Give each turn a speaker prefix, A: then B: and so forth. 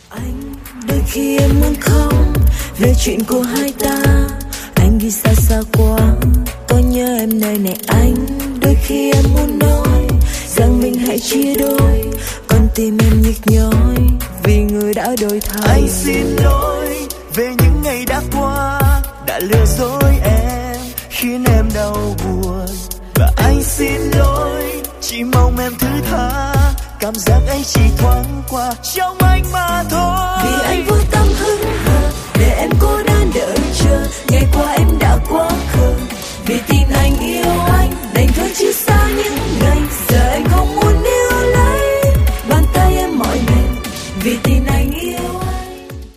A: Anh đôi khi em muốn khóc về chuyện của hai ta. Anh đi xa xa quá, có nhớ em nơi này anh. Đôi khi em muốn nói rằng mình hãy chia đôi, con tim em nhức nhói vì người đã đổi thay.
B: Anh xin lỗi về những ngày đã qua, đã lừa dối em khiến em đau buồn. Và anh xin lỗi, chỉ mong em thứ tha, cảm giác ấy chỉ thoáng qua trong anh mà thôi.
A: Vì anh vô tâm hững hờ để em cô đơn đợi chờ, ngày qua em